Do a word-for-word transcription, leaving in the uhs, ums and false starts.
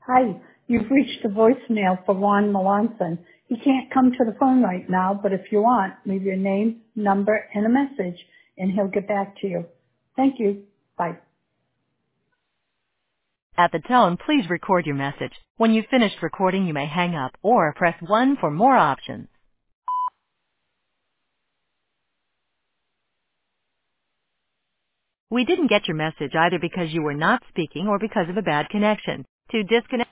Hi, you've reached the voicemail for Ron Melanson. He can't come to the phone right now, but if you want, leave your name, number, and a message, and he'll get back to you. Thank you. Bye. At the tone, please record your message. When you've finished recording, you may hang up or press one for more options. We didn't get your message either because you were not speaking or because of a bad connection. To disconnect